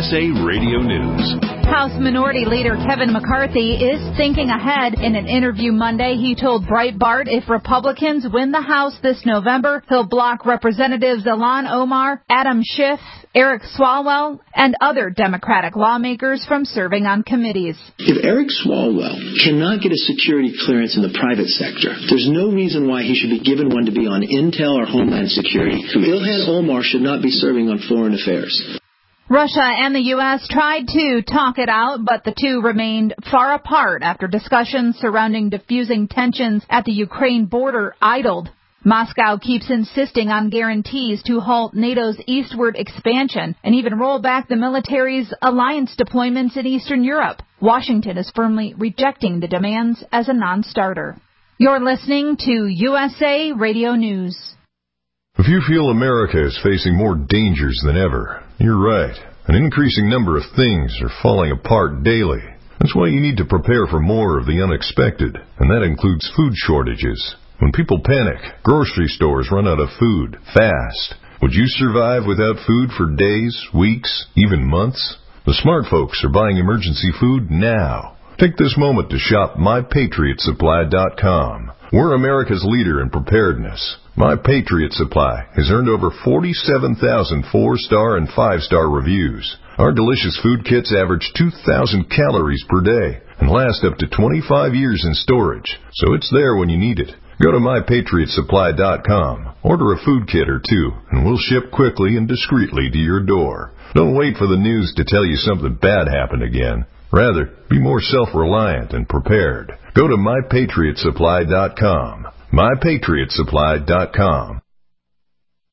USA Radio News. House Minority Leader Kevin McCarthy is thinking ahead. In an interview Monday, he told Breitbart if Republicans win the House this November, he'll block Representatives Ilhan Omar, Adam Schiff, Eric Swalwell, and other Democratic lawmakers from serving on committees. If Eric Swalwell cannot get a security clearance in the private sector, there's no reason why he should be given one to be on Intel or Homeland Security. Ilhan Omar should not be serving on Foreign Affairs. Russia and the U.S. tried to talk it out, but the two remained far apart after discussions surrounding diffusing tensions at the Ukraine border idled. Moscow keeps insisting on guarantees to halt NATO's eastward expansion and even roll back the military's alliance deployments in Eastern Europe. Washington is firmly rejecting the demands as a non-starter. You're listening to USA Radio News. If you feel America is facing more dangers than ever, you're right. An increasing number of things are falling apart daily. That's why you need to prepare for more of the unexpected, and that includes food shortages. When people panic, grocery stores run out of food fast. Would you survive without food for days, weeks, even months? The smart folks are buying emergency food now. Take this moment to shop MyPatriotSupply.com. We're America's leader in preparedness. My Patriot Supply has earned over 47,000 4-star and 5-star reviews. Our delicious food kits average 2,000 calories per day and last up to 25 years in storage, so it's there when you need it. Go to MyPatriotSupply.com, order a food kit or two, and we'll ship quickly and discreetly to your door. Don't wait for the news to tell you something bad happened again. Rather, be more self-reliant and prepared. Go to MyPatriotSupply.com. MyPatriotSupply.com.